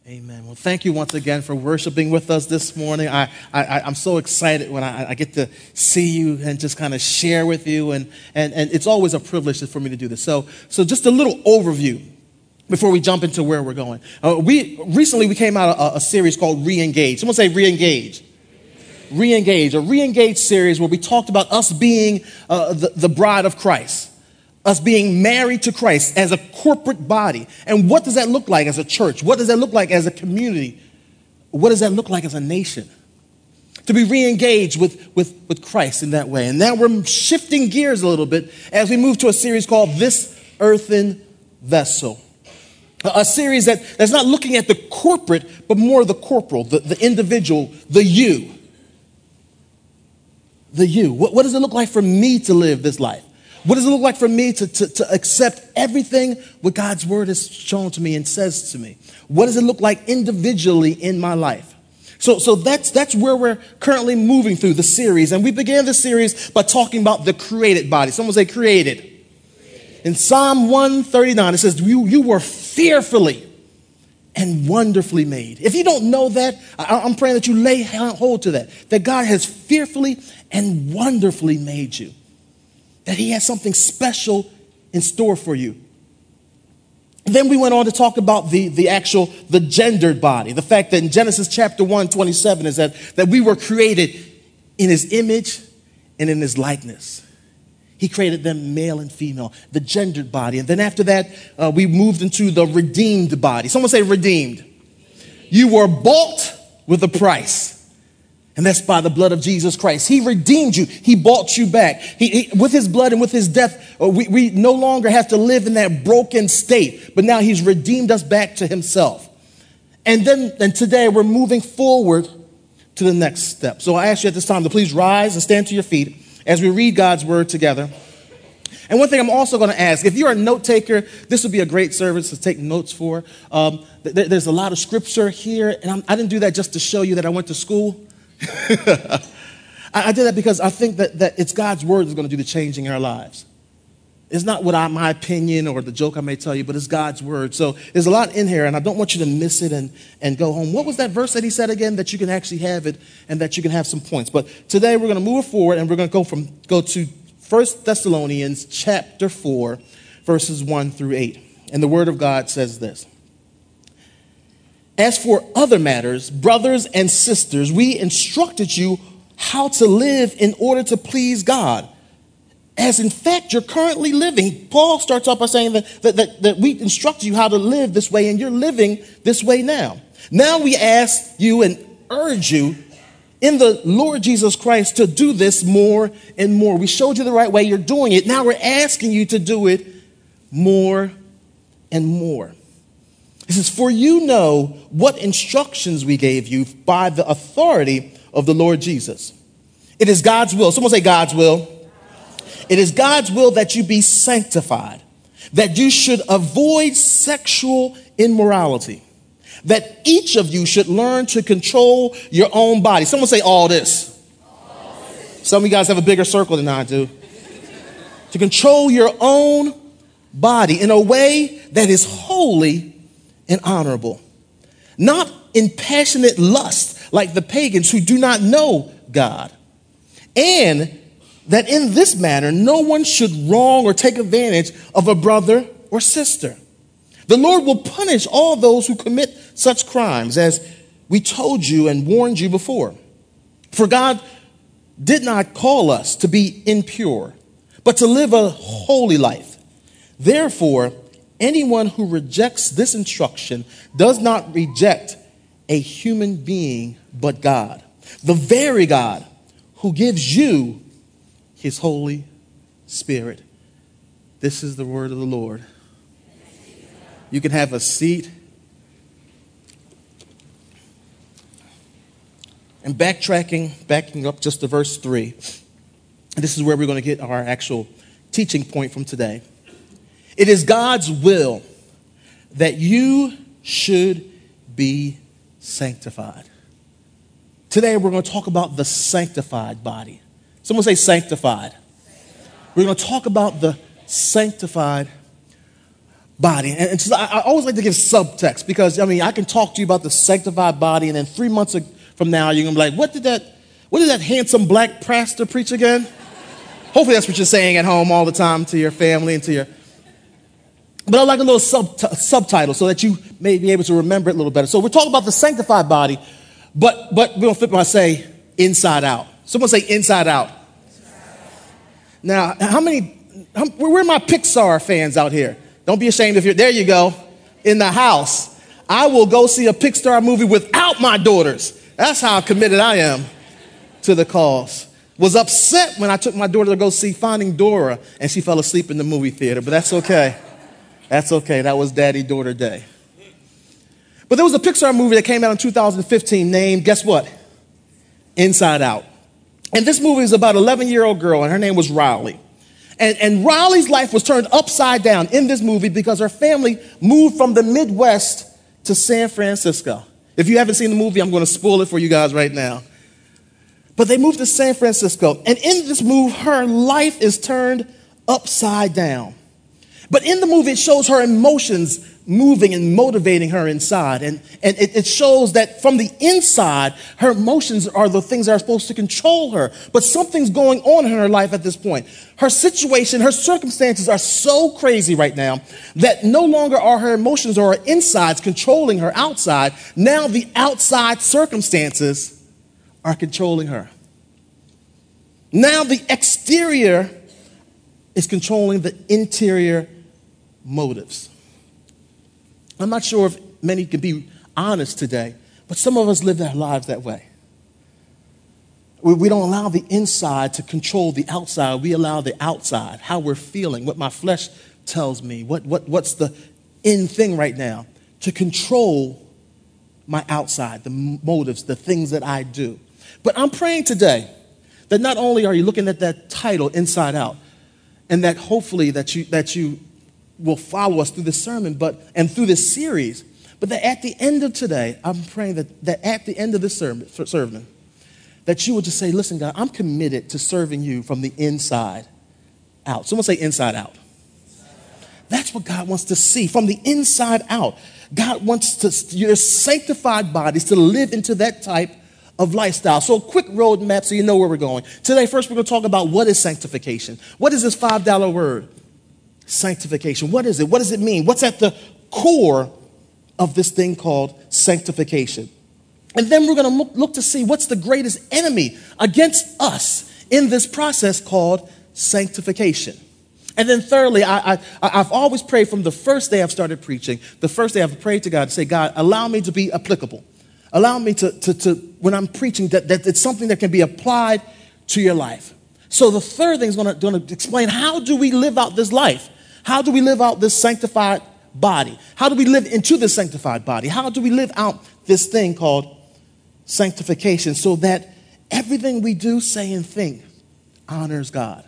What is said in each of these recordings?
Amen. Well, thank you once again for worshiping with us this morning. I'm so excited when I get to see you and just kind of share with you, and it's always a privilege for me to do this. So just a little overview before we jump into where we're going. We recently came out of a series called Re-Engage. Someone say Re-Engage. Re-Engage, a Re-Engage series where we talked about us being the bride of Christ. Us being married to Christ as a corporate body. And what does that look like as a church? What does that look like as a community? What does that look like as a nation? To be re-engaged with Christ in that way. And now we're shifting gears a little bit as we move to a series called This Earthen Vessel. A series that's not looking at the corporate, but more the corporal, the individual, the you. The you. What does it look like for me to live this life? What does it look like for me to accept everything what God's word has shown to me and says to me? What does it look like individually in my life? So that's where we're currently moving through the series. And we began the series by talking about the created body. Someone say created. In Psalm 139, it says, you were fearfully and wonderfully made. If you don't know that, I'm praying that you lay hold to that God has fearfully and wonderfully made you. That he has something special in store for you. Then we went on to talk about the gendered body. The fact that in Genesis chapter 1:27 is that we were created in his image and in his likeness. He created them male and female, the gendered body. And then after that, we moved into the redeemed body. Someone say redeemed. You were bought with a price. And that's by the blood of Jesus Christ. He redeemed you. He bought you back. He with his blood and with his death, we no longer have to live in that broken state. But now he's redeemed us back to himself. And today we're moving forward to the next step. So I ask you at this time to please rise and stand to your feet as we read God's word together. And one thing I'm also going to ask, if you're a note taker, this would be a great service to take notes for. There's a lot of scripture here. And I didn't do that just to show you that I went to school. I did that because I think that it's God's word that's going to do the changing in our lives. It's not my opinion or the joke I may tell you, but it's God's word. So there's a lot in here, and I don't want you to miss it and go home. What was that verse that he said again? That you can actually have it and that you can have some points. But today we're going to move forward, and we're going to go to 1 Thessalonians chapter 4, verses 1 through 8. And the word of God says this. As for other matters, brothers and sisters, we instructed you how to live in order to please God, as in fact you're currently living. Paul starts off by saying that we instructed you how to live this way, and you're living this way now. Now we ask you and urge you in the Lord Jesus Christ to do this more and more. We showed you the right way. You're doing it. Now we're asking you to do it more and more. It says, for you know what instructions we gave you by the authority of the Lord Jesus. It is God's will. Someone say God's will. It is God's will that you be sanctified, that you should avoid sexual immorality, that each of you should learn to control your own body. Someone say all this. Some of you guys have a bigger circle than I do. To control your own body in a way that is holy and honorable, not in passionate lust like the pagans who do not know God, and that in this manner no one should wrong or take advantage of a brother or sister. The Lord will punish all those who commit such crimes, as we told you and warned you before. For God did not call us to be impure, but to live a holy life. Therefore, anyone who rejects this instruction does not reject a human being, but God, the very God who gives you his Holy Spirit. This is the word of the Lord. You can have a seat. And backing up just to verse 3. This is where we're going to get our actual teaching point from today. It is God's will that you should be sanctified. Today we're going to talk about the sanctified body. Someone say sanctified. We're going to talk about the sanctified body. And so I always like to give subtext because, I can talk to you about the sanctified body, and then 3 months from now, you're going to be like, what did that handsome black pastor preach again? Hopefully that's what you're saying at home all the time to your family and to your... But I like a little subtitle so that you may be able to remember it a little better. So we're talking about the sanctified body, but we're going to flip and say inside out. Someone say inside out. Now, where are my Pixar fans out here? Don't be ashamed if you're, there you go, in the house. I will go see a Pixar movie without my daughters. That's how committed I am to the cause. Was upset when I took my daughter to go see Finding Dora, and she fell asleep in the movie theater, but that's okay. That's okay. That was daddy-daughter day. But there was a Pixar movie that came out in 2015 named, guess what? Inside Out. And this movie is about an 11-year-old girl, and her name was Riley. And Riley's life was turned upside down in this movie because her family moved from the Midwest to San Francisco. If you haven't seen the movie, I'm going to spoil it for you guys right now. But they moved to San Francisco. And in this move, her life is turned upside down. But in the movie, it shows her emotions moving and motivating her inside. And it shows that from the inside, her emotions are the things that are supposed to control her. But something's going on in her life at this point. Her situation, her circumstances are so crazy right now that no longer are her emotions or her insides controlling her outside. Now the outside circumstances are controlling her. Now the exterior is controlling the interior motives. I'm not sure if many can be honest today, but some of us live our lives that way. We don't allow the inside to control the outside. We allow the outside, how we're feeling, what my flesh tells me, what's the in thing right now, to control my outside, the motives, the things that I do. But I'm praying today that not only are you looking at that title, Inside Out, and that hopefully that you will follow us through this sermon, and through this series, but that at the end of today, I'm praying that at the end of this sermon, that you would just say, listen, God, I'm committed to serving you from the inside out. Someone say inside out. That's what God wants to see, from the inside out. God wants your sanctified bodies to live into that type of lifestyle. So a quick roadmap so you know where we're going. Today, first we're going to talk about what is sanctification. What is this $5 word? Sanctification. What is it? What does it mean? What's at the core of this thing called sanctification? And then we're going to look to see what's the greatest enemy against us in this process called sanctification. And then thirdly, I've always prayed from the first day I've started preaching, the first day I've prayed to God to say, God, allow me to be applicable. Allow me to when I'm preaching, that it's something that can be applied to your life. So the third thing is going to explain, how do we live out this life? How do we live out this sanctified body? How do we live into this sanctified body? How do we live out this thing called sanctification so that everything we do, say, and think honors God?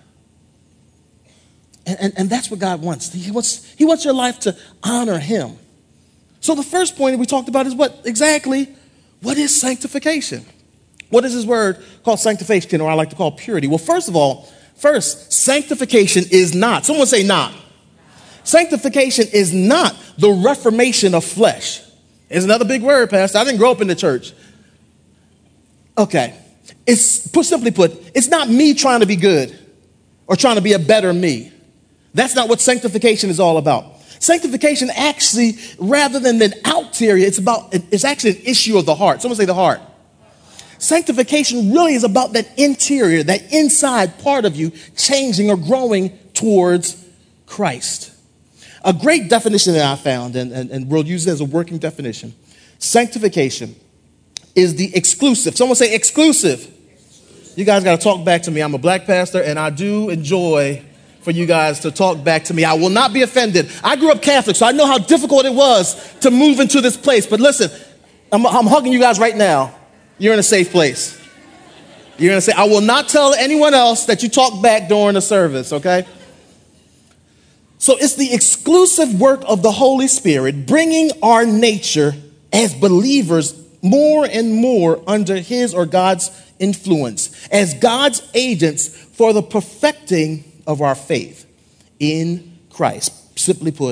And that's what God wants. He wants your life to honor him. So the first point that we talked about is what is sanctification? What is this word called sanctification, or I like to call purity? Well, first, sanctification is not. Someone say not. Sanctification is not the reformation of flesh. It's another big word, Pastor. I didn't grow up in the church. Okay. Simply put, it's not me trying to be good or trying to be a better me. That's not what sanctification is all about. Sanctification actually, rather than an outerior, it's actually an issue of the heart. Someone say the heart. Sanctification really is about that interior, that inside part of you changing or growing towards Christ. A great definition that I found, and we'll use it as a working definition. Sanctification is the exclusive. Someone say exclusive. You guys got to talk back to me. I'm a black pastor, and I do enjoy for you guys to talk back to me. I will not be offended. I grew up Catholic, so I know how difficult it was to move into this place. But listen, I'm hugging you guys right now. You're in a safe place. You're going to say, I will not tell anyone else that you talk back during the service, okay? So it's the exclusive work of the Holy Spirit bringing our nature as believers more and more under his or God's influence, as God's agents for the perfecting of our faith in Christ. Simply put,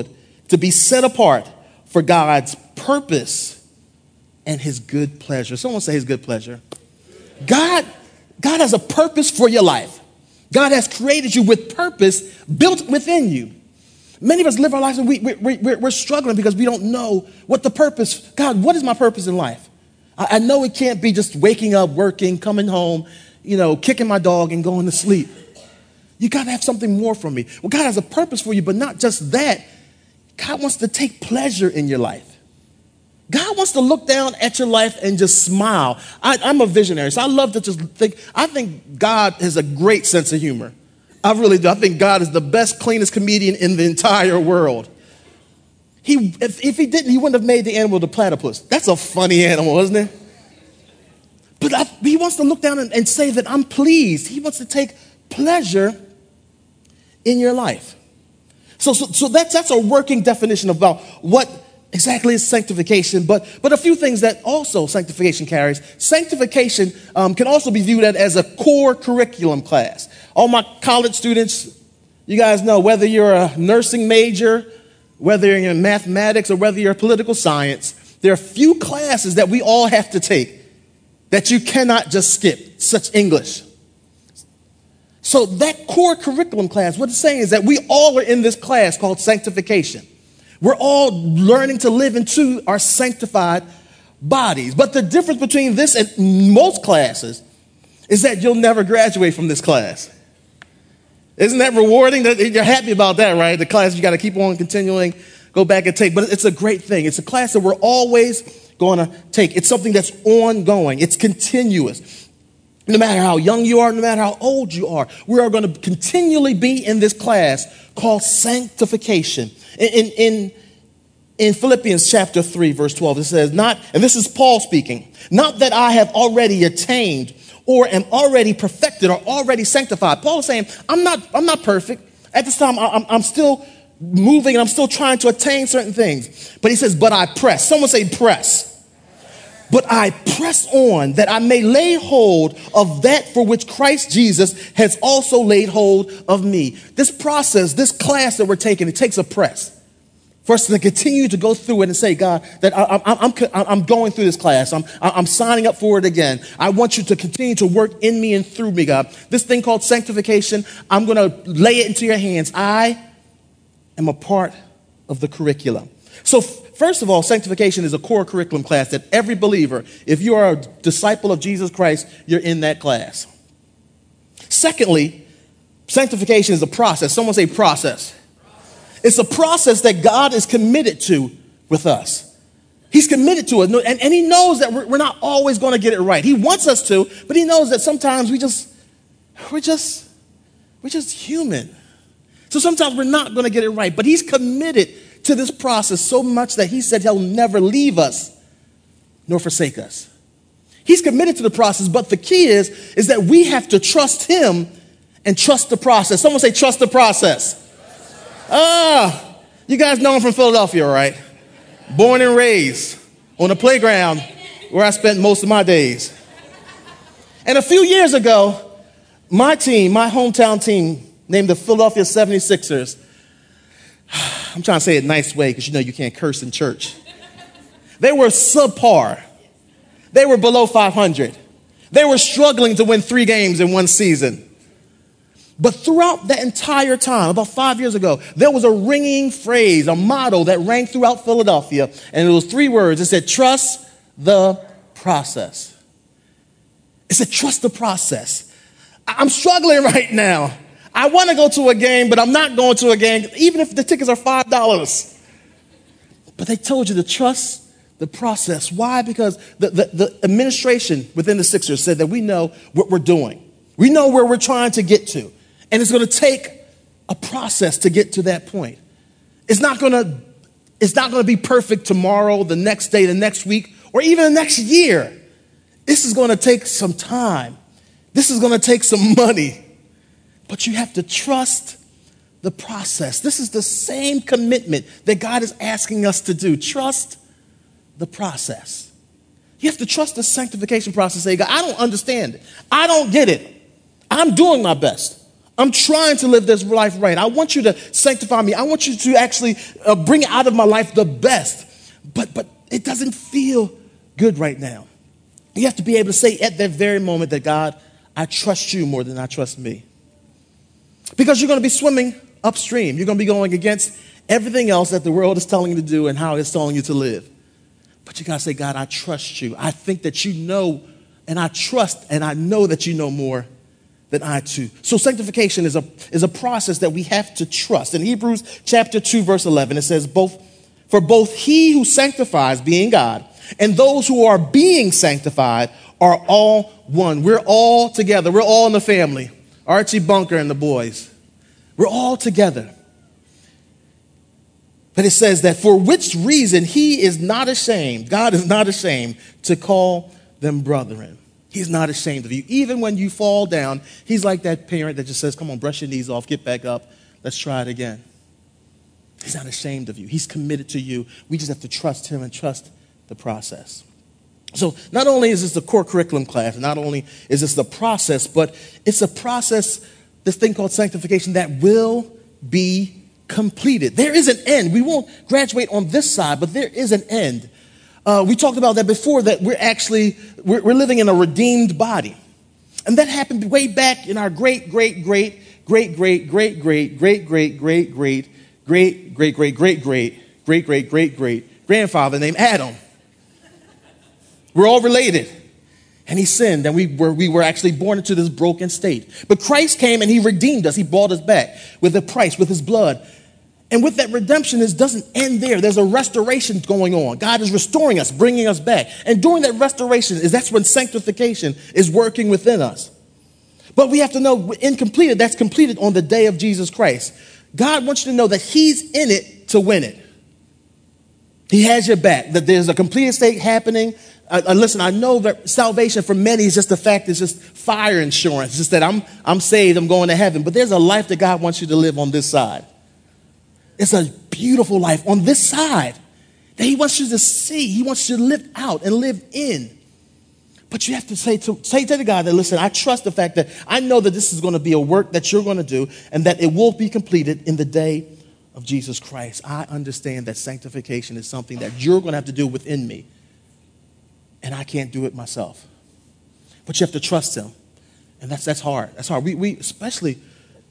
to be set apart for God's purpose and his good pleasure. Someone say his good pleasure. God has a purpose for your life. God has created you with purpose built within you. Many of us live our lives and we're struggling because we don't know what the purpose. God, what is my purpose in life? I know it can't be just waking up, working, coming home, kicking my dog and going to sleep. You got to have something more from me. Well, God has a purpose for you, but not just that. God wants to take pleasure in your life. God wants to look down at your life and just smile. I'm a visionary, so I love to just think. I think God has a great sense of humor. I really do. I think God is the best, cleanest comedian in the entire world. If he didn't, he wouldn't have made the animal the platypus. That's a funny animal, isn't it? But he wants to look down and say that I'm pleased. He wants to take pleasure in your life. So that's a working definition about what exactly is sanctification, but a few things that also sanctification carries. Sanctification can also be viewed as a core curriculum class. All my college students, you guys know, whether you're a nursing major, whether you're in mathematics, or whether you're political science, there are few classes that we all have to take that you cannot just skip, such English. So that core curriculum class, what it's saying is that we all are in this class called sanctification. We're all learning to live into our sanctified bodies. But the difference between this and most classes is that you'll never graduate from this class. Isn't that rewarding? You're happy about that, right? The class you got to keep on continuing, go back and take. But it's a great thing. It's a class that we're always going to take. It's something that's ongoing. It's continuous. No matter how young you are, no matter how old you are, we are going to continually be in this class called sanctification. In Philippians chapter 3, verse 12, it says, and this is Paul speaking, not that I have already attained or am already perfected or already sanctified. Paul is saying, I'm not perfect. At this time, I'm still moving and I'm still trying to attain certain things. But he says, but I press. Someone say press. But I press on that I may lay hold of that for which Christ Jesus has also laid hold of me. This process, this class that we're taking, it takes a press for us to continue to go through it and say, God, that I'm going through this class. I'm signing up for it again. I want you to continue to work in me and through me, God. This thing called sanctification, I'm going to lay it into your hands. I am a part of the curriculum. So first of all, sanctification is a core curriculum class that every believer, if you are a disciple of Jesus Christ, you're in that class. Secondly, sanctification is a process. Someone say process. It's a process that God is committed to with us. He's committed to it, and he knows that we're not always going to get it right. He wants us to, but he knows that sometimes we're just human. So sometimes we're not going to get it right, but he's committed to this process so much that he said he'll never leave us nor forsake us. He's committed to the process, but the key is that we have to trust him and trust the process. Someone say trust the process. You guys know I'm from Philadelphia, right? Born and raised on a playground where I spent most of my days. And a few years ago, my team, my hometown team, named the Philadelphia 76ers, I'm trying to say it a nice way because you know you can't curse in church. They were subpar. They were below 500. They were struggling to win 3 games in one season. But throughout that entire time, about 5 years ago, there was a ringing phrase, a motto that rang throughout Philadelphia, and it was 3 words. It said, trust the process. It said, trust the process. I'm struggling right now. I want to go to a game, but I'm not going to a game, even if the tickets are $5. But they told you to trust the process. Why? Because the administration within the Sixers said that we know what we're doing. We know where we're trying to get to. And it's going to take a process to get to that point. It's not going to be perfect tomorrow, the next day, the next week, or even the next year. This is going to take some time. This is going to take some money. But you have to trust the process. This is the same commitment that God is asking us to do. Trust the process. You have to trust the sanctification process. Say, God, I don't understand it. I don't get it. I'm doing my best. I'm trying to live this life right. I want you to sanctify me. I want you to actually bring out of my life the best. But it doesn't feel good right now. You have to be able to say at that very moment that, God, I trust you more than I trust me. Because you're going to be swimming upstream. You're going to be going against everything else that the world is telling you to do and how it's telling you to live. But you got to say, God, I trust you. I think that you know, and I trust, and I know that you know more than I too. So sanctification is a process that we have to trust. In Hebrews chapter 2, verse 11, it says, for both he who sanctifies, being God, and those who are being sanctified are all one. We're all together. We're all in the family. Archie Bunker and the boys. We're all together. But it says that for which reason he is not ashamed, God is not ashamed to call them brethren. He's not ashamed of you. Even when you fall down, he's like that parent that just says, come on, brush your knees off, get back up, let's try it again. He's not ashamed of you. He's committed to you. We just have to trust him and trust the process. So not only is this a core curriculum class, not only is this the process, but it's a process, this thing called sanctification, that will be completed. There is an end. We won't graduate on this side, but there is an end. We talked about that before, that we're living in a redeemed body. And that happened way back in our great grandfather named Adam. We're all related. And he sinned, and we were actually born into this broken state. But Christ came and he redeemed us. He bought us back with a price, with his blood. And with that redemption, it doesn't end there. There's a restoration going on. God is restoring us, bringing us back. And during that restoration, that's when sanctification is working within us. But we have to know, that's completed on the day of Jesus Christ. God wants you to know that he's in it to win it. He has your back, that there's a completed state happening. Listen, I know that salvation for many is just the fact, it's just fire insurance. It's just that I'm saved, I'm going to heaven. But there's a life that God wants you to live on this side. It's a beautiful life on this side that he wants you to see. He wants you to live out and live in. But you have to say to the God that, listen, I trust the fact that I know that this is going to be a work that you're going to do and that it will be completed in the day of Jesus Christ. I understand that sanctification is something that you're going to have to do within me. And I can't do it myself. But you have to trust him. And that's hard. That's hard. We especially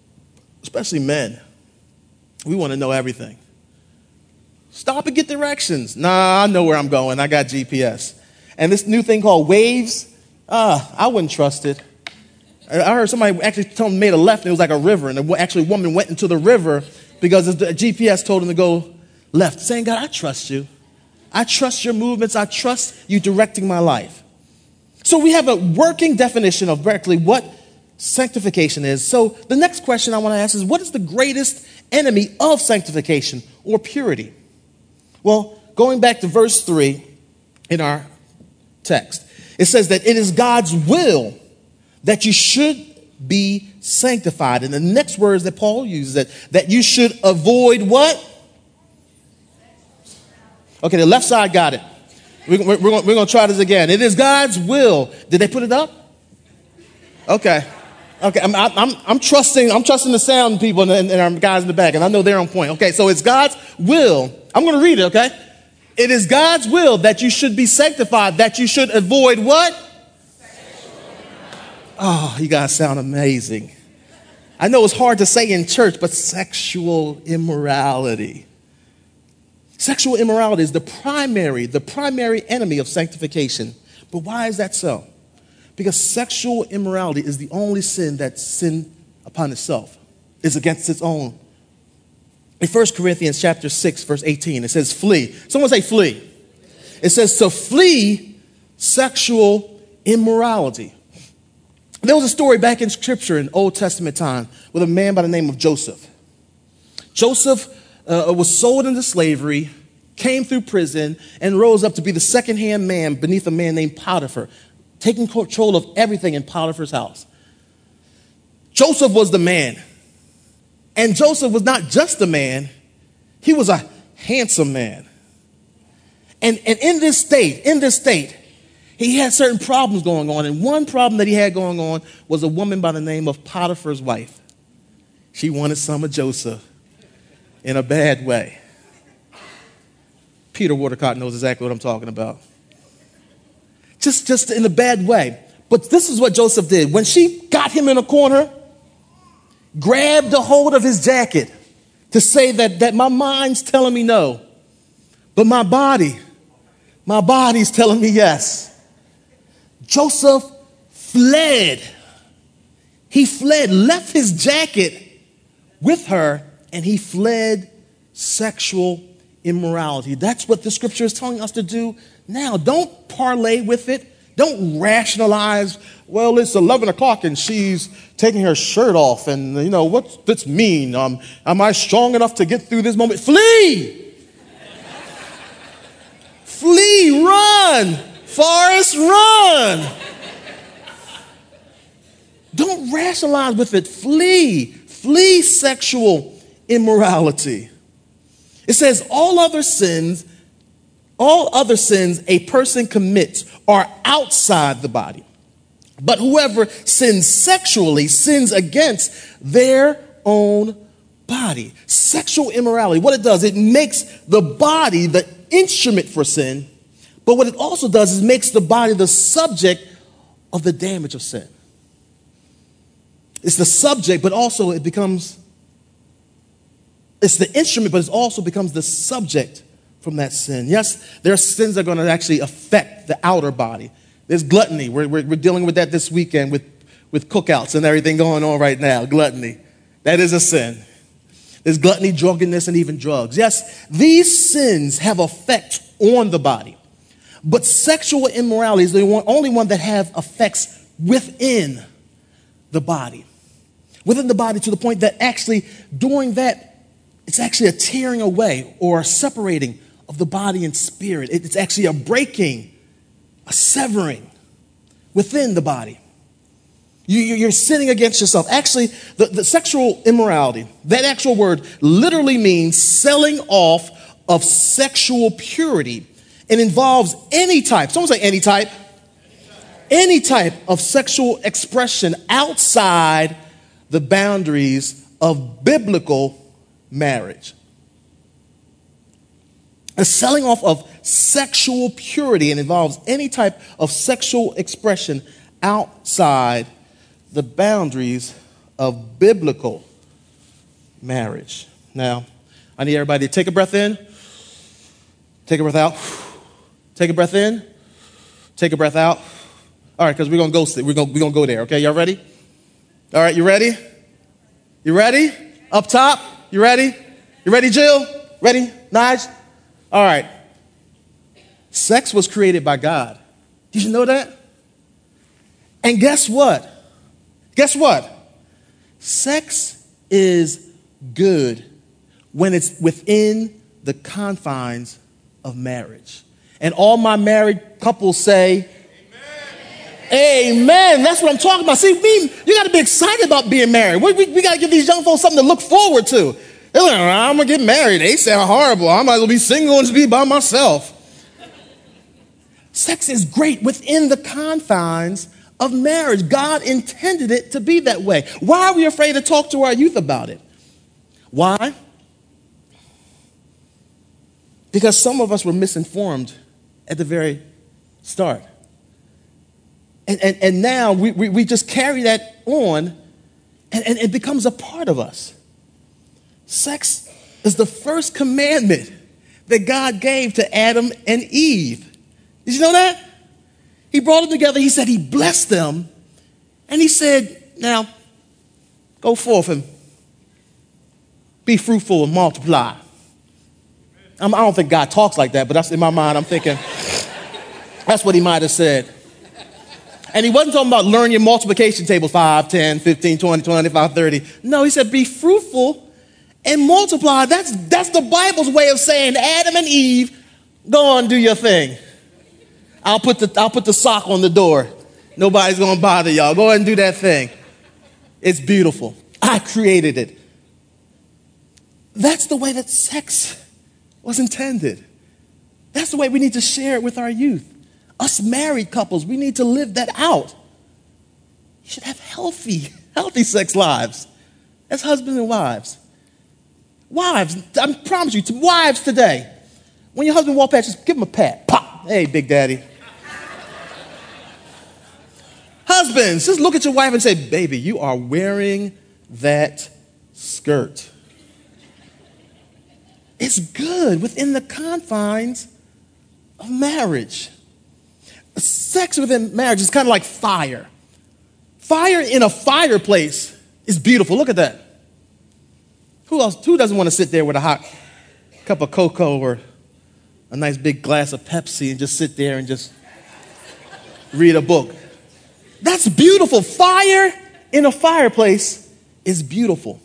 men, we want to know everything. Stop and get directions. Nah, I know where I'm going. I got GPS. And this new thing called Waves, I wouldn't trust it. I heard somebody actually made a left and it was like a river. And actually a woman went into the river because the GPS told him to go left. Saying, God, I trust you. I trust your movements. I trust you directing my life. So we have a working definition of directly what sanctification is. So the next question I want to ask is, what is the greatest enemy of sanctification or purity? Well, going back to verse 3 in our text, it says that it is God's will that you should be sanctified. And the next words that Paul uses, that you should avoid what? Okay, the left side got it. We're going to try this again. It is God's will. Did they put it up? Okay. I'm trusting the sound people and our guys in the back, and I know they're on point. Okay, so it's God's will. I'm going to read it, okay? It is God's will that you should be sanctified, that you should avoid what? Oh, you guys sound amazing. I know it's hard to say in church, but sexual immorality. Sexual immorality is the primary enemy of sanctification. But why is that so? Because sexual immorality is the only sin that's sin upon itself. It's against its own. In 1 Corinthians chapter 6, verse 18, it says flee. Someone say flee. It says to flee sexual immorality. There was a story back in Scripture in Old Testament time with a man by the name of Joseph. Joseph was sold into slavery, came through prison, and rose up to be the second-hand man beneath a man named Potiphar, taking control of everything in Potiphar's house. Joseph was the man. And Joseph was not just a man, he was a handsome man. And in this state, he had certain problems going on. And one problem that he had going on was a woman by the name of Potiphar's wife. She wanted some of Joseph in a bad way. Peter Watercott knows exactly what I'm talking about. Just in a bad way. But this is what Joseph did. When she got him in a corner, grabbed a hold of his jacket to say that my mind's telling me no, but my body's telling me yes. Joseph fled. He fled, left his jacket with her, and he fled sexual immorality. That's what the scripture is telling us to do now. Don't parlay with it. Don't rationalize, well, it's 11 o'clock and she's taking her shirt off and, what's this mean? Am I strong enough to get through this moment? Flee! Flee, run! Forrest, run! Don't rationalize with it. Flee. Flee sexual immorality. It says all other sins a person commits are outside the body. But whoever sins sexually sins against their own body. Sexual immorality, what it does, it makes the body the instrument for sin. But what it also does is makes the body the subject of the damage of sin. It's the subject, but also it's the instrument, but it also becomes the subject from that sin. Yes, there are sins that are going to actually affect the outer body. There's gluttony. We're dealing with that this weekend with cookouts and everything going on right now. Gluttony. That is a sin. There's gluttony, drunkenness, and even drugs. Yes, these sins have effect on the body. But sexual immorality is the only one that have effects within the body. Within the body to the point that actually during that, it's actually a tearing away or a separating of the body and spirit. It's actually a breaking, a severing within the body. You're sinning against yourself. Actually, the sexual immorality, that actual word literally means selling off of sexual purity. It involves any type, someone say any type of sexual expression outside the boundaries of biblical marriage. A selling off of sexual purity and involves any type of sexual expression outside the boundaries of biblical marriage. Now, I need everybody to take a breath in, take a breath out, take a breath in, take a breath out. All right, because we're gonna go there. Okay, y'all ready? All right, you ready? You ready? Up top, you ready? You ready, Jill? Ready, Nige? All right. Sex was created by God. Did you know that? And guess what? Guess what? Sex is good when it's within the confines of marriage. And all my married couples say, Amen. Amen. That's what I'm talking about. See, you got to be excited about being married. We got to give these young folks something to look forward to. They're like, I'm going to get married. They sound horrible. I might as well be single and just be by myself. Sex is great within the confines of marriage. God intended it to be that way. Why are we afraid to talk to our youth about it? Why? Because some of us were misinformed at the very start. And now we just carry that on and it becomes a part of us. Sex is the first commandment that God gave to Adam and Eve. Did you know that? He brought them together. He said he blessed them. And he said, now, go forth and be fruitful and multiply. I don't think God talks like that, but that's in my mind. I'm thinking that's what he might have said. And he wasn't talking about learn your multiplication table, 5, 10, 15, 20, 25, 30. No, he said be fruitful and multiply. That's the Bible's way of saying Adam and Eve, go on, do your thing. I'll put the sock on the door. Nobody's going to bother y'all. Go ahead and do that thing. It's beautiful. I created it. That's the way that sex was intended. That's the way we need to share it with our youth. Us married couples, we need to live that out. You should have healthy sex lives. That's husbands and wives. Wives, I promise you, to wives today, when your husband walks past, just give him a pat. Pop. Hey, Big Daddy. Husbands, just look at your wife and say, baby, you are wearing that skirt. It's good within the confines of marriage. Sex within marriage is kind of like fire. Fire in a fireplace is beautiful. Look at that. Who doesn't want to sit there with a hot cup of cocoa or a nice big glass of Pepsi and just sit there and just read a book? That's beautiful. Fire in a fireplace is beautiful.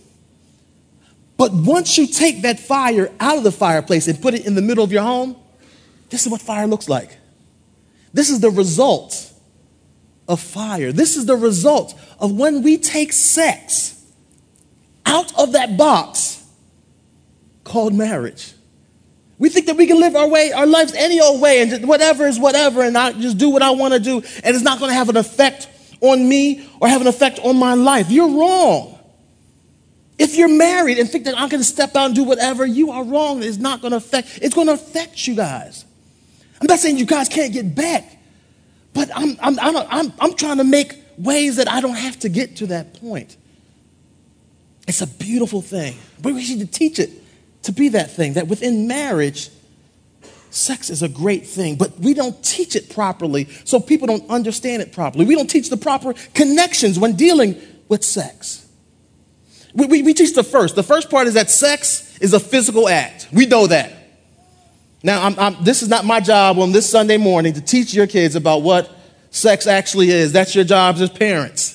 But once you take that fire out of the fireplace and put it in the middle of your home, this is what fire looks like. This is the result of fire. This is the result of when we take sex out of that box called marriage. We think that we can live our lives any old way and just whatever is whatever and I just do what I want to do and it's not going to have an effect on me or have an effect on my life. You're wrong. If you're married and think that I'm going to step out and do whatever, you are wrong. It's not going to affect. It's going to affect you guys. I'm not saying you guys can't get back, but I'm trying to make ways that I don't have to get to that point. It's a beautiful thing, but we need to teach it to be that thing, that within marriage, sex is a great thing, but we don't teach it properly, so people don't understand it properly. We don't teach the proper connections when dealing with sex. We teach the first. The first part is that sex is a physical act. We know that. Now, this is not my job on this Sunday morning to teach your kids about what sex actually is. That's your jobs as parents.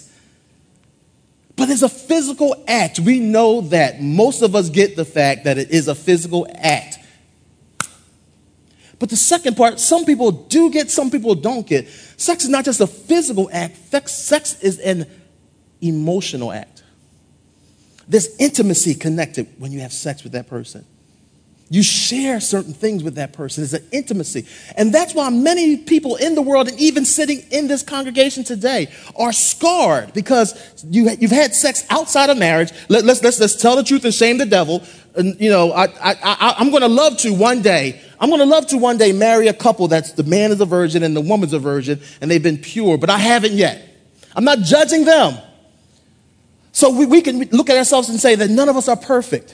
But it's a physical act. We know that. Most of us get the fact that it is a physical act. But the second part, some people do get, some people don't get. Sex is not just a physical act. Sex is an emotional act. There's intimacy connected when you have sex with that person. You share certain things with that person. There's an intimacy. And that's why many people in the world, and even sitting in this congregation today, are scarred because you've had sex outside of marriage. Let's tell the truth and shame the devil. And, you know, I'm going to love to one day. I'm going to love to one day marry a couple that's the man is a virgin and the woman's a virgin, and they've been pure, but I haven't yet. I'm not judging them. So we can look at ourselves and say that none of us are perfect.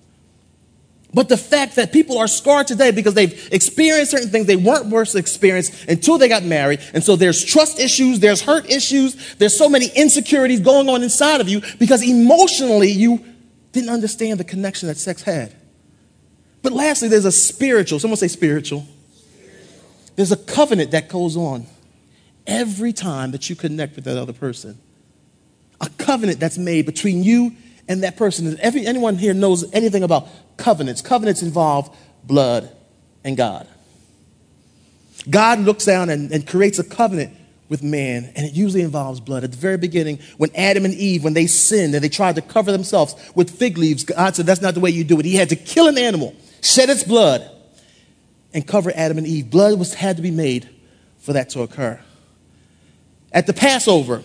But the fact that people are scarred today because they've experienced certain things they weren't worth to experience until they got married. And so there's trust issues, there's hurt issues, there's so many insecurities going on inside of you because emotionally you didn't understand the connection that sex had. But lastly, there's a spiritual, someone say spiritual. There's a covenant that goes on every time that you connect with that other person. A covenant that's made between you and that person. Anyone here knows anything about covenants? Covenants involve blood and God. God looks down and creates a covenant with man, and it usually involves blood. At the very beginning, when Adam and Eve, when they sinned and they tried to cover themselves with fig leaves, God said, that's not the way you do it. He had to kill an animal, shed its blood, and cover Adam and Eve. Blood had to be made for that to occur. At the Passover,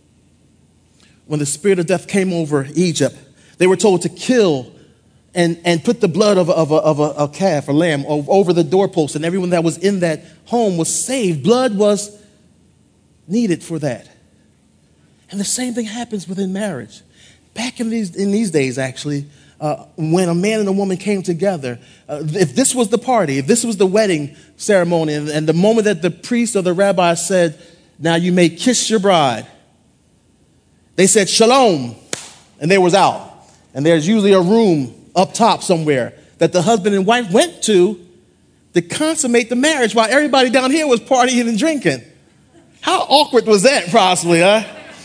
when the spirit of death came over Egypt, they were told to kill and put the blood of a calf or lamb over the doorpost, and everyone that was in that home was saved. Blood was needed for that. And the same thing happens within marriage. Back in these days, actually, when a man and a woman came together, if this was the party, if this was the wedding ceremony, and the moment that the priest or the rabbi said, now you may kiss your bride, they said, shalom, and they was out. And there's usually a room up top somewhere that the husband and wife went to consummate the marriage while everybody down here was partying and drinking. How awkward was that, possibly, huh?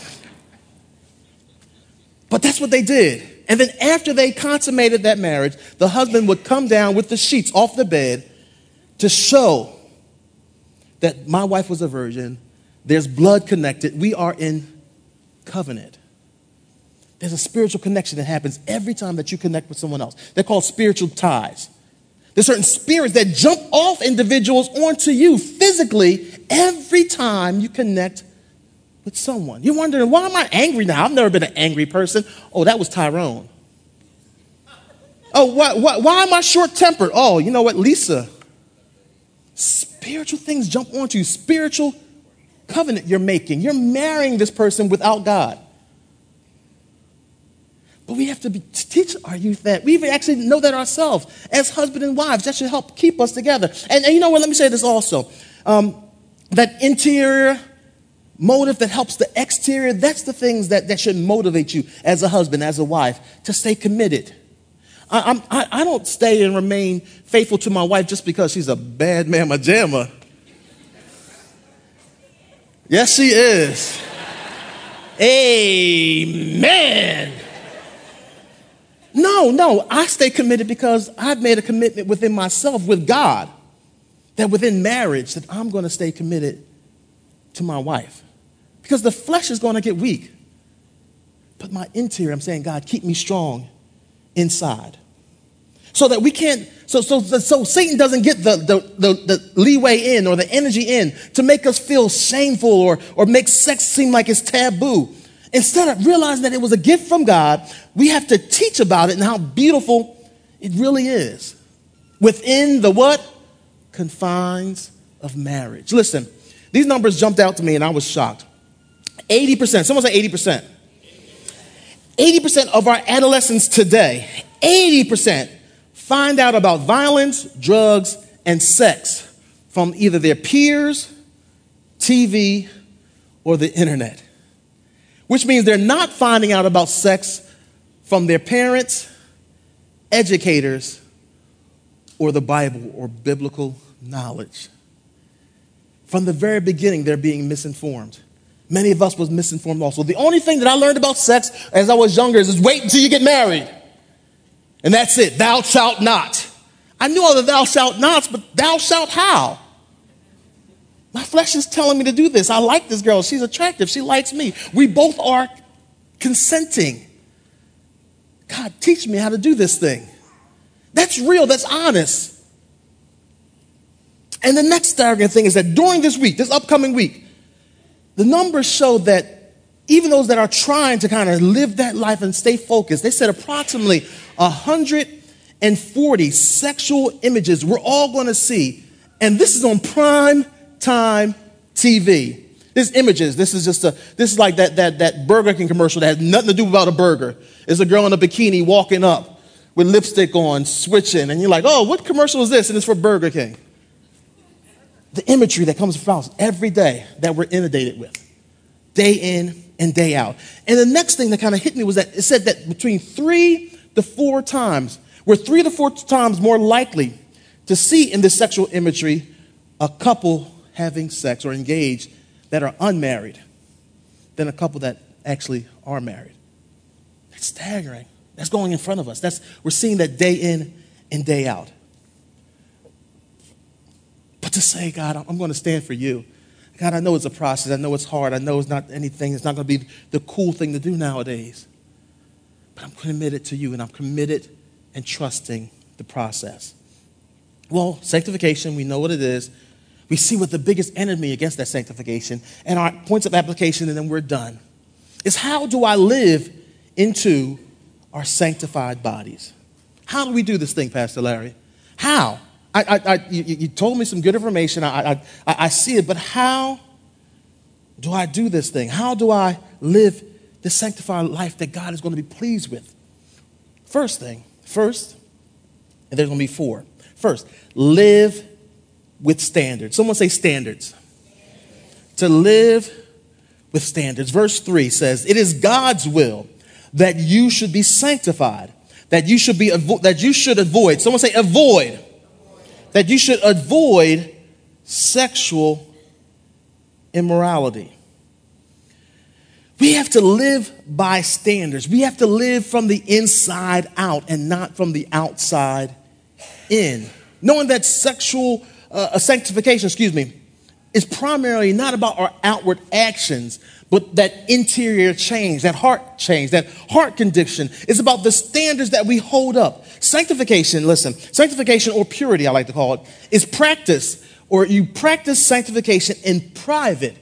But that's what they did. And then after they consummated that marriage, the husband would come down with the sheets off the bed to show that my wife was a virgin. There's blood connected. We are in covenant. There's a spiritual connection that happens every time that you connect with someone else. They're called spiritual ties. There's certain spirits that jump off individuals onto you physically every time you connect with someone. You're wondering, why am I angry now? I've never been an angry person. Oh, that was Tyrone. Oh, why am I short-tempered? Oh, you know what, Lisa? Spiritual things jump onto you. Spiritual covenant you're making. You're marrying this person without God. But we have to teach our youth that. We actually know that ourselves as husband and wives. That should help keep us together. And you know what? Let me say this also. That interior motive that helps the exterior, that's the things that should motivate you as a husband, as a wife, to stay committed. I don't stay and remain faithful to my wife just because she's a bad mamma jamma. Yes, she is. Amen. No, I stay committed because I've made a commitment within myself with God that within marriage that I'm going to stay committed to my wife. Because the flesh is going to get weak. But my interior, I'm saying, God, keep me strong inside. So that we can't, so Satan doesn't get the leeway in or the energy in to make us feel shameful or make sex seem like it's taboo. Instead of realizing that it was a gift from God, we have to teach about it and how beautiful it really is. Within the what? Confines of marriage. Listen, these numbers jumped out to me and I was shocked. 80%, someone say 80%. 80% of our adolescents today, 80% find out about violence, drugs, and sex from either their peers, TV, or the internet. Which means they're not finding out about sex from their parents, educators, or the Bible or biblical knowledge. From the very beginning, they're being misinformed. Many of us was misinformed also. The only thing that I learned about sex as I was younger is wait until you get married. And that's it. Thou shalt not. I knew all the thou shalt nots, but thou shalt how? My flesh is telling me to do this. I like this girl. She's attractive. She likes me. We both are consenting. God, teach me how to do this thing. That's real. That's honest. And the next staggering thing is that during this week, this upcoming week, the numbers show that even those that are trying to kind of live that life and stay focused, they said approximately 140 sexual images we're all going to see. And this is on prime time TV. This images. This is like that Burger King commercial that has nothing to do about a burger. It's a girl in a bikini walking up with lipstick on, switching, and you're like, oh, what commercial is this? And it's for Burger King. The imagery that comes from us every day that we're inundated with, day in and day out. And the next thing that kind of hit me was that it said that between 3 to 4 times, we're 3 to 4 times more likely to see in this sexual imagery a couple having sex or engaged that are unmarried than a couple that actually are married. That's staggering. That's going in front of us. We're seeing that day in and day out. But to say, God, I'm going to stand for you. God, I know it's a process. I know it's hard. I know it's not anything. It's not going to be the cool thing to do nowadays. But I'm committed to you, and I'm committed and trusting the process. Well, sanctification, we know what it is. We see what the biggest enemy against that sanctification and our points of application, and then we're done. Is how do I live into our sanctified bodies? How do we do this thing, Pastor Larry? How? You told me some good information. I see it, but how do I do this thing? How do I live this sanctified life that God is going to be pleased with? First, and there's going to be 4. First, live with standards. Someone say standards. To live with standards. Verse 3 says, it is God's will that you should be sanctified, that you should avoid. Someone say avoid. That you should avoid sexual immorality. We have to live by standards. We have to live from the inside out and not from the outside in. Knowing that sexual sanctification, is primarily not about our outward actions, but that interior change, that heart change, that heart condition is about the standards that we hold up. Sanctification or purity, I like to call it, is practice, or you practice sanctification in private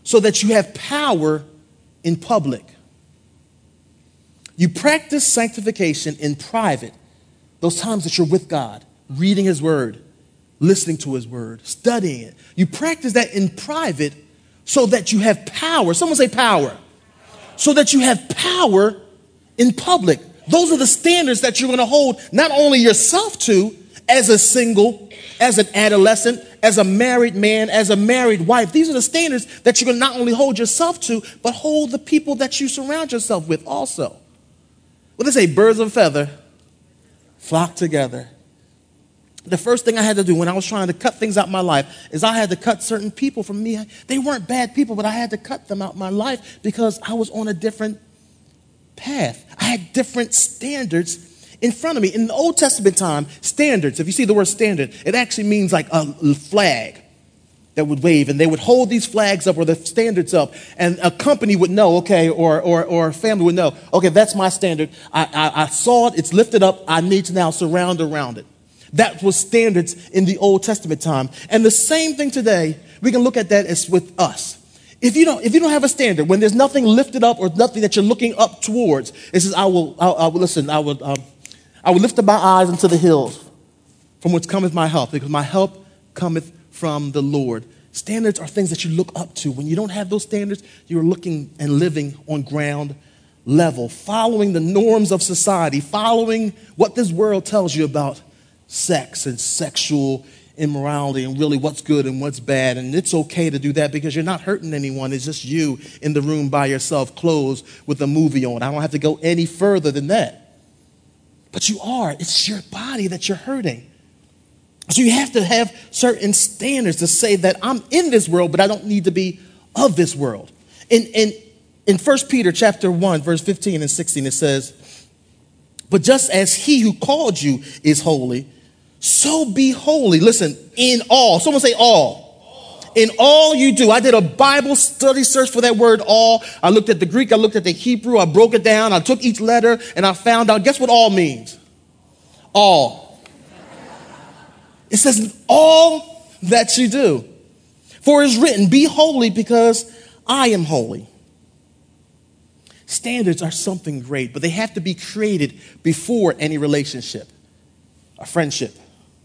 so that you have power in public. You practice sanctification in private, those times that you're with God, reading his word, listening to his word, studying it. You practice that in private so that you have power. Someone say power. So that you have power in public. Those are the standards that you're going to hold not only yourself to as a single, as an adolescent, as a married man, as a married wife. These are the standards that you're going to not only hold yourself to, but hold the people that you surround yourself with also. Well, they say birds of a feather flock together. The first thing I had to do when I was trying to cut things out of my life is I had to cut certain people from me. They weren't bad people, but I had to cut them out of my life because I was on a different path. I had different standards in front of me. In the Old Testament time, standards, if you see the word standard, it actually means like a flag that would wave, and they would hold these flags up or the standards up, and a company would know, okay, or a family would know, okay, that's my standard. I saw it, it's lifted up, I need to now surround around it. That was standards in the Old Testament time. And the same thing today, we can look at that as with us. If you don't have a standard, when there's nothing lifted up or nothing that you're looking up towards, it says, I will lift up my eyes unto the hills, from which cometh my help, because my help cometh from the Lord. Standards are things that you look up to. When you don't have those standards, you're looking and living on ground level, following the norms of society, following what this world tells you about sex and sexual immorality and really what's good and what's bad. And it's okay to do that because you're not hurting anyone. It's just you in the room by yourself, closed with a movie on. I don't have to go any further than that. But you are. It's your body that you're hurting. So you have to have certain standards to say that I'm in this world, but I don't need to be of this world. In 1 Peter chapter 1, verse 15 and 16, it says, but just as he who called you is holy, so be holy. Listen, in all. Someone say all. In all you do. I did a Bible study search for that word all. I looked at the Greek. I looked at the Hebrew. I broke it down. I took each letter and I found out. Guess what all means? All. It says in all that you do. For it is written, be holy because I am holy. Standards are something great, but they have to be created before any relationship, a friendship.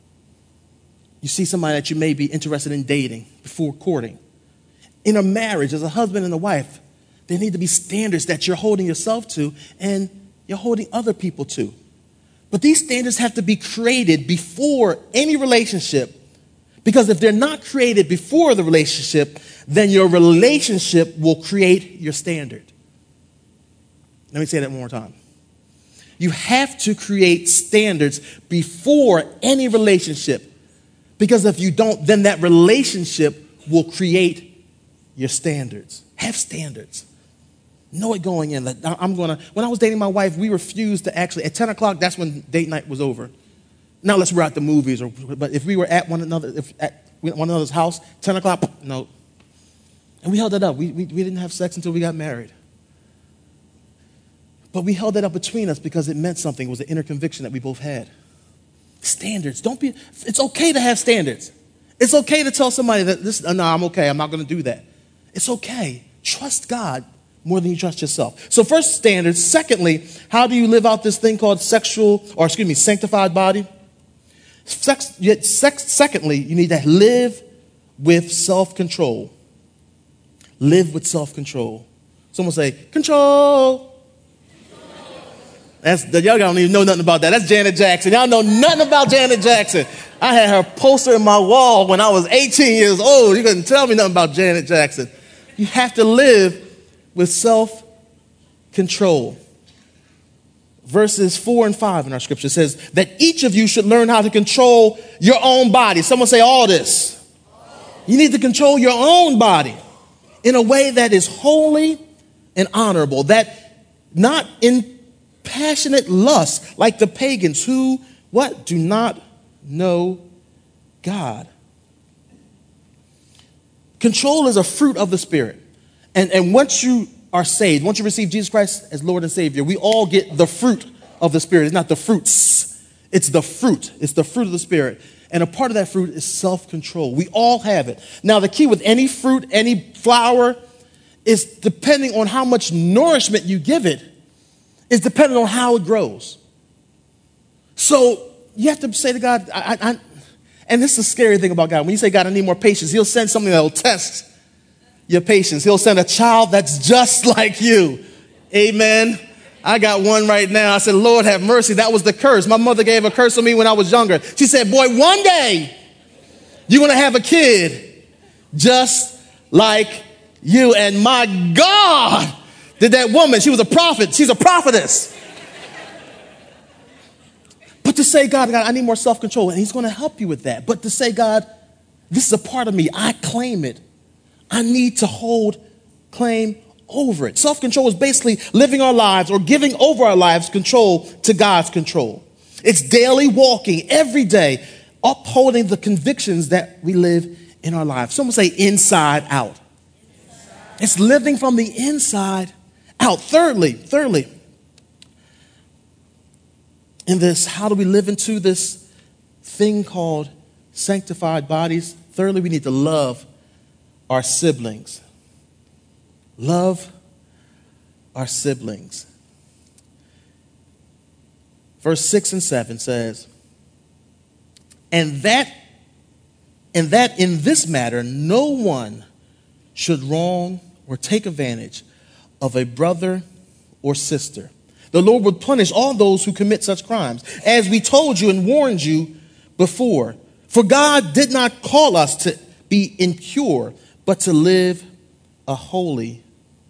You see somebody that you may be interested in dating before courting. In a marriage, as a husband and a wife, there need to be standards that you're holding yourself to and you're holding other people to. But these standards have to be created before any relationship, because if they're not created before the relationship, then your relationship will create your standard. Let me say that one more time. You have to create standards before any relationship, because if you don't, then that relationship will create your standards. Have standards. Know it going in. When I was dating my wife, we refused to actually, at 10 o'clock, that's when date night was over. Not unless we're at the movies, but if we were at one another's house, 10 o'clock, no. And we held it up. We didn't have sex until we got married. But we held that up between us because it meant something. It was an inner conviction that we both had. Standards. It's okay to have standards. It's okay to tell somebody that no, I'm okay. I'm not going to do that. It's okay. Trust God more than you trust yourself. So first, standards. Secondly, how do you live out this thing called sanctified body? Secondly, you need to live with self-control. Live with self-control. Someone say, control. Y'all don't even know nothing about that. That's Janet Jackson. Y'all know nothing about Janet Jackson. I had her poster in my wall when I was 18 years old. You couldn't tell me nothing about Janet Jackson. You have to live with self-control. Verses 4 and 5 in our scripture says that each of you should learn how to control your own body. Someone say all this. You need to control your own body in a way that is holy and honorable, that not in passionate lust like the pagans who, do not know God. Control is a fruit of the Spirit. And once you are saved, once you receive Jesus Christ as Lord and Savior, we all get the fruit of the Spirit. It's not the fruits. It's the fruit. It's the fruit of the Spirit. And a part of that fruit is self-control. We all have it. Now, the key with any fruit, any flower, is depending on how much nourishment you give it, is dependent on how it grows. So you have to say to God, and this is the scary thing about God. When you say, God, I need more patience, he'll send something that will test your patience. He'll send a child that's just like you. Amen. I got one right now. I said, Lord, have mercy. That was the curse. My mother gave a curse on me when I was younger. She said, boy, one day you're going to have a kid just like you. And my God, did that woman, she was a prophet. She's a prophetess. But to say, God, I need more self-control, and he's going to help you with that. But to say, God, this is a part of me. I claim it. I need to hold claim over it. Self-control is basically living our lives or giving over our lives control to God's control. It's daily walking every day, upholding the convictions that we live in our lives. Someone say inside out. It's living from the inside out. Thirdly, in this, how do we live into this thing called sanctified bodies? Thirdly, we need to love our siblings. Love our siblings. Verse 6 and 7 says, and that in this matter, no one should wrong or take advantage of a brother or sister. The Lord would punish all those who commit such crimes, as we told you and warned you before. For God did not call us to be impure, but to live a holy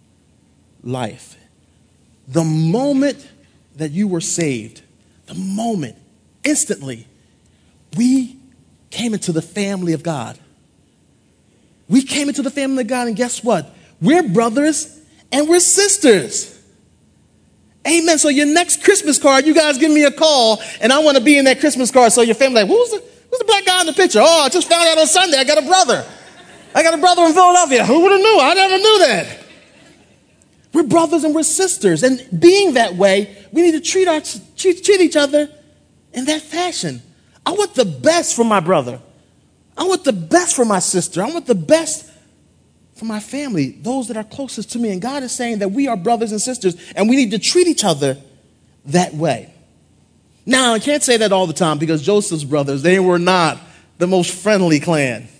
life. The moment that you were saved, the moment, instantly, we came into the family of God. We came into the family of God, and guess what? We're brothers and we're sisters. Amen. So your next Christmas card, you guys give me a call, and I want to be in that Christmas card. So your family like, who's the black guy in the picture? Oh, I just found out on Sunday I got a brother. I got a brother in Philadelphia. Who would have knew? I never knew that. We're brothers and we're sisters. And being that way, we need to treat each other in that fashion. I want the best for my brother. I want the best for my sister. I want the best for my family, those that are closest to me. And God is saying that we are brothers and sisters, and we need to treat each other that way. Now, I can't say that all the time, because Joseph's brothers, they were not the most friendly clan.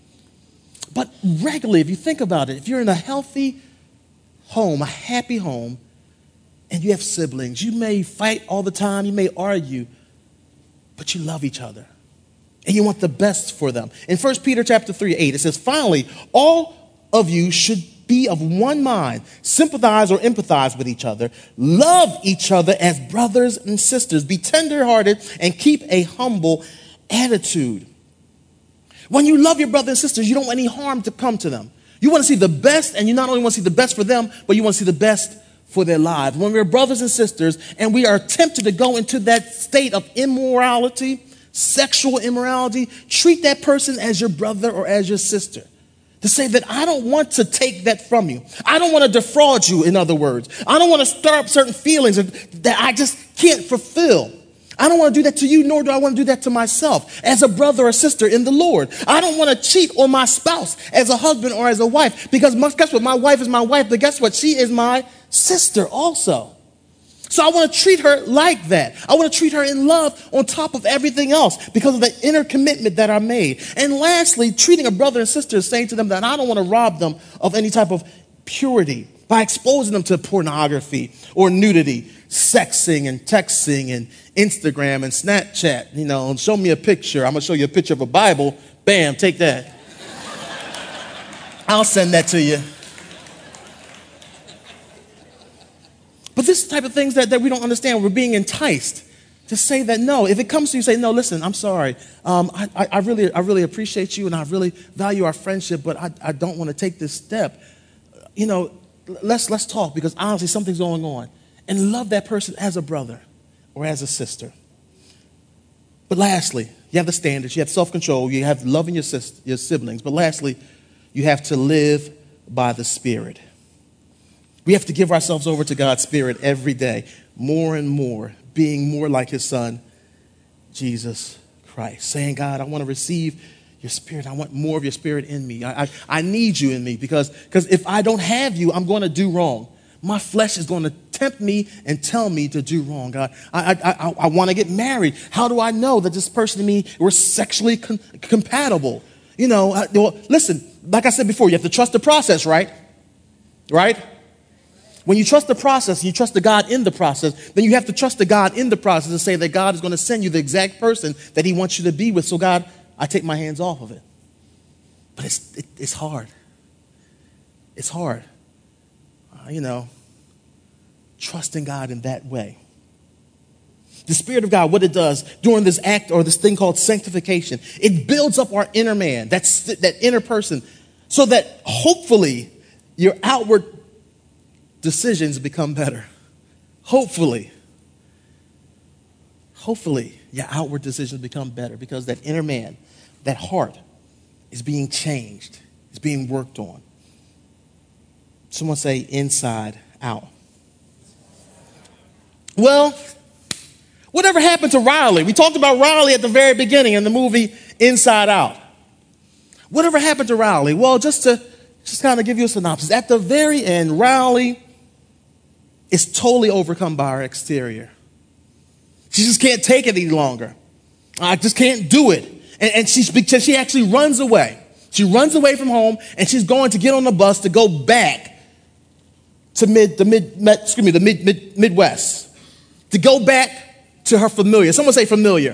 But regularly, if you think about it, if you're in a healthy home, a happy home, and you have siblings, you may fight all the time, you may argue, but you love each other, and you want the best for them. In 1 Peter chapter 3:8, it says, finally, all of you should be of one mind, sympathize or empathize with each other, love each other as brothers and sisters, be tenderhearted, and keep a humble attitude. When you love your brothers and sisters, you don't want any harm to come to them. You want to see the best, and you not only want to see the best for them, but you want to see the best for their lives. When we're brothers and sisters, and we are tempted to go into that state of immorality, sexual immorality, treat that person as your brother or as your sister. To say that I don't want to take that from you. I don't want to defraud you, in other words. I don't want to stir up certain feelings that I just can't fulfill. I don't want to do that to you, nor do I want to do that to myself as a brother or sister in the Lord. I don't want to cheat on my spouse as a husband or as a wife, because guess what? My wife is my wife, but guess what? She is my sister also. So I want to treat her like that. I want to treat her in love on top of everything else because of the inner commitment that I made. And lastly, treating a brother and sister is saying to them that I don't want to rob them of any type of purity by exposing them to pornography or nudity, sexing and texting and Instagram and Snapchat, and show me a picture. I'm going to show you a picture of a Bible. Bam, take that. I'll send that to you. But this type of things that we don't understand, we're being enticed to say that no. If it comes to you, say, no, listen, I'm sorry. I really appreciate you, and I really value our friendship, but I don't want to take this step. Let's talk, because honestly, something's going on. And love that person as a brother or as a sister. But lastly, you have the standards. You have self-control. You have loving your siblings. But lastly, you have to live by the Spirit. We have to give ourselves over to God's Spirit every day, more and more, being more like his Son, Jesus Christ. Saying, God, I want to receive your spirit. I want more of your spirit in me. I need you in me because if I don't have you, I'm going to do wrong. My flesh is going to tempt me and tell me to do wrong. God, I want to get married. How do I know that this person and me, we're sexually compatible? Well, listen, like I said before, you have to trust the process, right? Right? When you trust the process, you trust the God in the process, then you have to trust the God in the process and say that God is going to send you the exact person that he wants you to be with. So God, I take my hands off of it. But it's hard. It's hard. Trusting God in that way. The Spirit of God, what it does during this act or this thing called sanctification, it builds up our inner man, that inner person, so that hopefully your outward decisions become better. Hopefully your outward decisions become better because that inner man, that heart is being changed, is being worked on. Someone say inside out. Well, whatever happened to Riley? We talked about Riley at the very beginning in the movie Inside Out. Whatever happened to Riley? Well, just kind of give you a synopsis. At the very end, Riley is totally overcome by her exterior. She just can't take it any longer. I just can't do it. And she actually runs away. She runs away from home and she's going to get on the bus to go back to the Midwest. To go back to her familiar. Someone say familiar.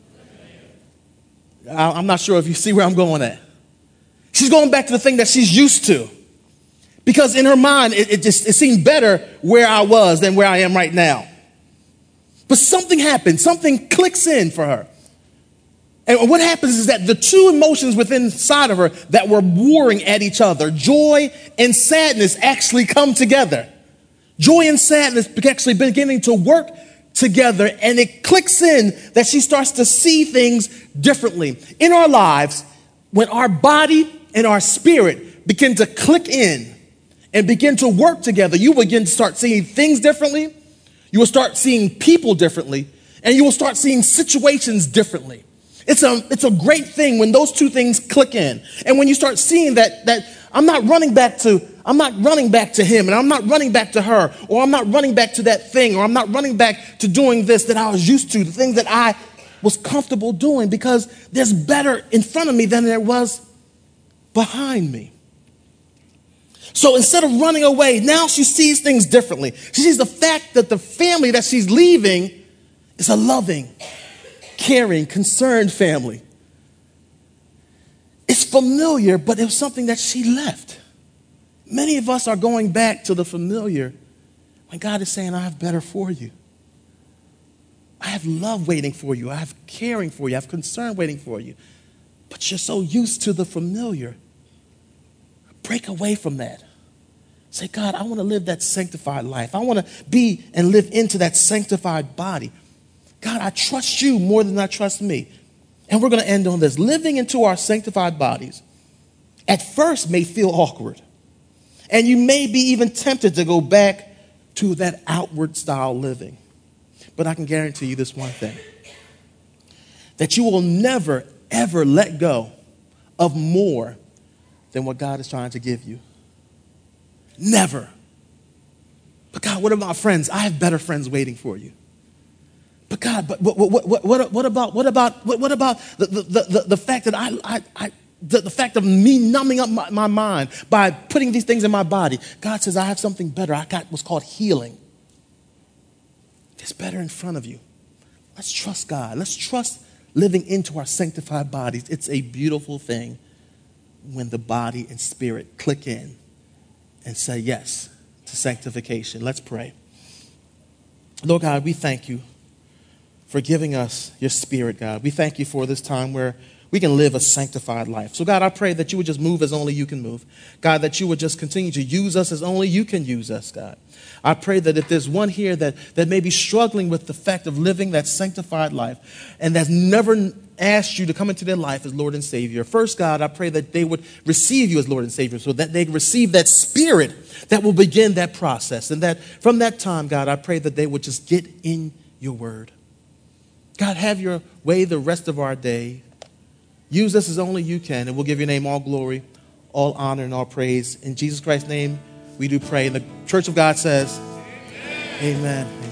I'm not sure if you see where I'm going at. She's going back to the thing that she's used to. Because in her mind, it seemed better where I was than where I am right now. But something happened. Something clicks in for her. And what happens is that the two emotions within inside of her that were warring at each other, joy and sadness, actually come together. Joy and sadness actually beginning to work together, and it clicks in that she starts to see things differently. In our lives, when our body and our spirit begin to click in and begin to work together, you begin to start seeing things differently, you will start seeing people differently, and you will start seeing situations differently. It's a great thing when those two things click in. And when you start seeing that I'm not running back to him, and I'm not running back to her, or I'm not running back to that thing, or I'm not running back to doing this that I was used to, the things that I was comfortable doing, because there's better in front of me than there was behind me. So instead of running away, now she sees things differently. She sees the fact that the family that she's leaving is a loving, caring, concerned family. It's familiar, but it was something that she left. Many of us are going back to the familiar when God is saying, I have better for you. I have love waiting for you. I have caring for you. I have concern waiting for you. But you're so used to the familiar. Break away from that. Say, God, I want to live that sanctified life. I want to be and live into that sanctified body. God, I trust you more than I trust me. And we're going to end on this. Living into our sanctified bodies at first may feel awkward. And you may be even tempted to go back to that outward style living. But I can guarantee you this one thing. That you will never, ever let go of more than what God is trying to give you. Never. But God, what about friends? I have better friends waiting for you. But God, what about the fact that the fact of me numbing up my mind by putting these things in my body? God says, I have something better. I got what's called healing. It's better in front of you. Let's trust God. Let's trust living into our sanctified bodies. It's a beautiful thing when the body and spirit click in and say yes to sanctification. Let's pray. Lord God, we thank you for giving us your spirit, God. We thank you for this time where we can live a sanctified life. So God, I pray that you would just move as only you can move. God, that you would just continue to use us as only you can use us, God. I pray that if there's one here that may be struggling with the fact of living that sanctified life and that's never asked you to come into their life as Lord and Savior, first, God, I pray that they would receive you as Lord and Savior so that they receive that spirit that will begin that process. And that from that time, God, I pray that they would just get in your word. God, have your way the rest of our day. Use this as only you can, and we'll give your name all glory, all honor, and all praise. In Jesus Christ's name, we do pray. And the church of God says, amen.